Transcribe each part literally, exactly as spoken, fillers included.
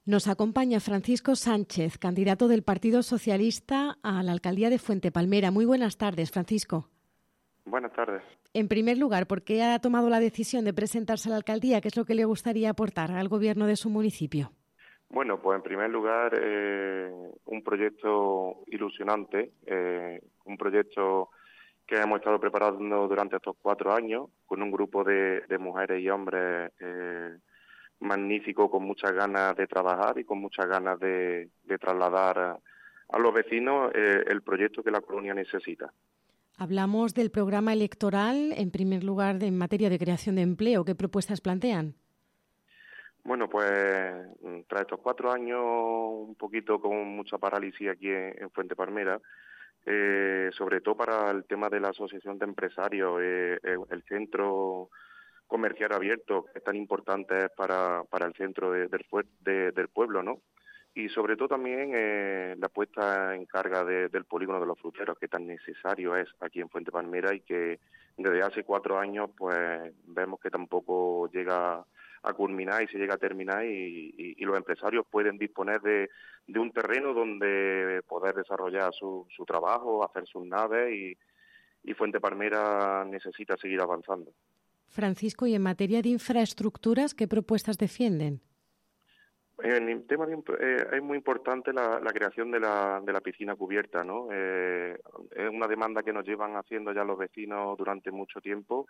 Nos acompaña Francisco Sánchez, candidato del Partido Socialista a la alcaldía de Fuente Palmera. Muy buenas tardes, Francisco. Buenas tardes. En primer lugar, ¿por qué ha tomado la decisión de presentarse a la alcaldía? ¿Qué es lo que le gustaría aportar al gobierno de su municipio? Bueno, pues en primer lugar, eh, un proyecto ilusionante, eh, un proyecto que hemos estado preparando durante estos cuatro años con un grupo de, de mujeres y hombres eh, magnífico, con muchas ganas de trabajar y con muchas ganas de, de trasladar a, a los vecinos eh, el proyecto que la colonia necesita. Hablamos del programa electoral, en primer lugar, de, en materia de creación de empleo. ¿Qué propuestas plantean? Bueno, pues tras estos cuatro años, un poquito con mucha parálisis aquí en, en Fuente Palmera, eh, sobre todo para el tema de la asociación de empresarios, eh, el centro comercial abierto, que es tan importante para, para el centro de, del, de, del pueblo, ¿no? Y sobre todo también eh, la puesta en carga de, del polígono de los fruteros, que tan necesario es aquí en Fuente Palmera y que desde hace cuatro años pues vemos que tampoco llega a culminar y se llega a terminar y, y, y los empresarios pueden disponer de, de un terreno donde poder desarrollar su, su trabajo, hacer sus naves y, y Fuente Palmera necesita seguir avanzando. Francisco, y en materia de infraestructuras, ¿qué propuestas defienden? En el tema de, eh, es muy importante la, la creación de la, de la piscina cubierta, ¿no? Eh, es una demanda que nos llevan haciendo ya los vecinos durante mucho tiempo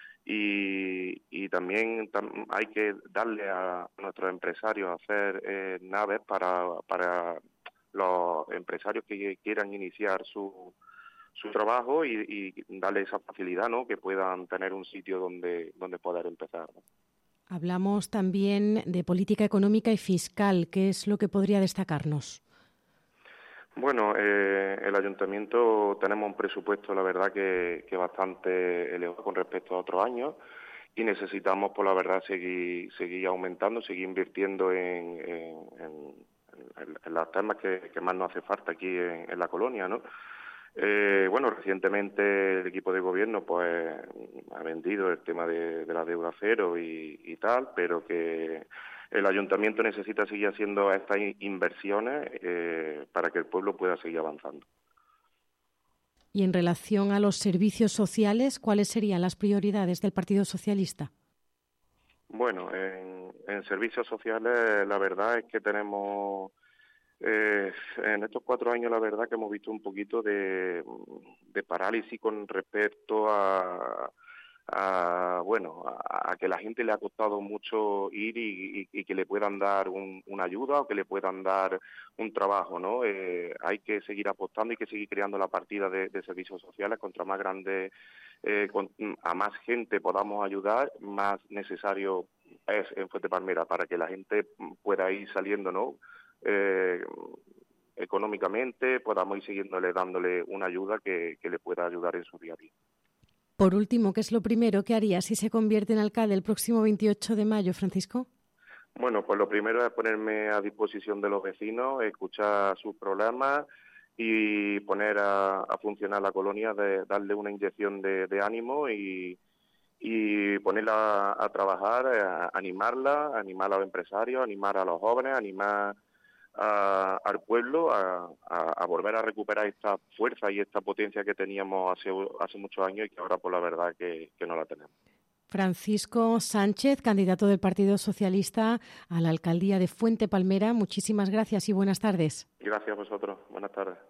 y, y también tam, hay que darle a nuestros empresarios a hacer eh, naves para, para los empresarios que quieran iniciar su, su trabajo y, y darle esa facilidad, ¿no? Que puedan tener un sitio donde, donde poder empezar, ¿no? Hablamos también de política económica y fiscal. ¿Qué es lo que podría destacarnos? Bueno, eh, el ayuntamiento tenemos un presupuesto, la verdad, que, que bastante elevado con respecto a otros años y necesitamos, por la verdad, seguir seguir aumentando, seguir invirtiendo en, en, en, en los temas que, que más nos hace falta aquí en, en la colonia, ¿no? Eh, bueno, recientemente el equipo de gobierno pues ha vendido el tema de, de la deuda cero y, y tal, pero que el ayuntamiento necesita seguir haciendo estas inversiones eh, para que el pueblo pueda seguir avanzando. Y en relación a los servicios sociales, ¿cuáles serían las prioridades del Partido Socialista? Bueno, en, en servicios sociales la verdad es que tenemos... Eh, en estos cuatro años la verdad que hemos visto un poquito de, de parálisis con respecto a, a bueno a, a que la gente le ha costado mucho ir y, y, y que le puedan dar un, una ayuda o que le puedan dar un trabajo, ¿no? Eh, hay que seguir apostando y que seguir creando la partida de, de servicios sociales. Contra más grande, eh, con, a más gente podamos ayudar, más necesario es en Fuente Palmera para que la gente pueda ir saliendo, ¿no? Eh, económicamente podamos ir siguiéndole, dándole una ayuda que, que le pueda ayudar en su día a día. Por último, ¿qué es lo primero que haría si se convierte en alcalde el próximo veintiocho de mayo, Francisco? Bueno, pues lo primero es ponerme a disposición de los vecinos, escuchar sus problemas y poner a, a funcionar la colonia, de darle una inyección de, de ánimo y, y ponerla a, a trabajar, a animarla, animar a los empresarios, animar a los jóvenes, animar A, al pueblo a, a, a volver a recuperar esta fuerza y esta potencia que teníamos hace, hace muchos años y que ahora por la verdad que, que no la tenemos. Francisco Sánchez, candidato del Partido Socialista a la alcaldía de Fuente Palmera, muchísimas gracias y buenas tardes. Gracias a vosotros, buenas tardes.